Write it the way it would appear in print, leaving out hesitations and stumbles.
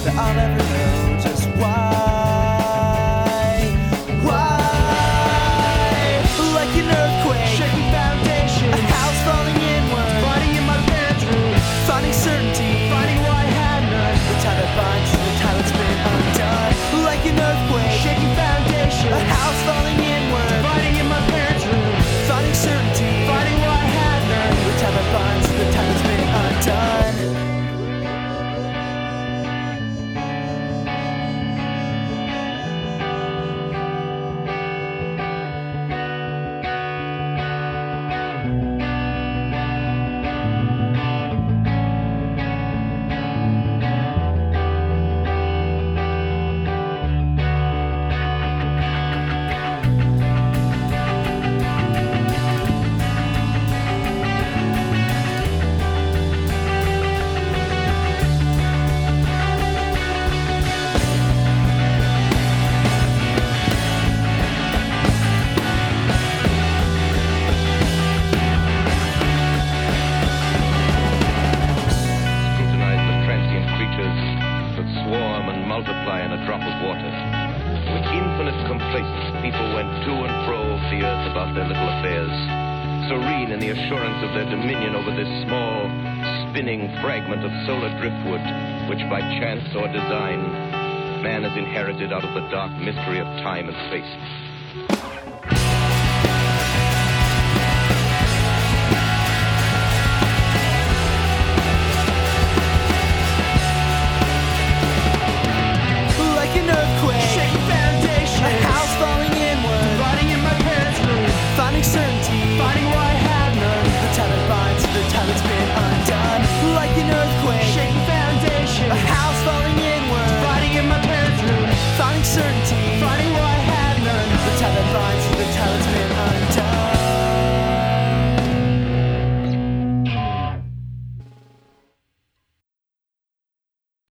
that I'll ever know just why. Like an earthquake, shaking foundation, a house falling inward, fighting in my bedroom, finding certainty, finding why I had none. The tie that binds to the tie that's been undone. Like an earthquake, shaking foundation, a house falling inward, fighting in my bedroom, finding certainty, finding why I had none. The tie that binds to the tie that's been undone. Swarm and multiply in a drop of water. With infinite complacence, people went to and fro of the earth about their little affairs, serene in the assurance of their dominion over this small, spinning fragment of solar driftwood, which by chance or design, man has inherited out of the dark mystery of time and space.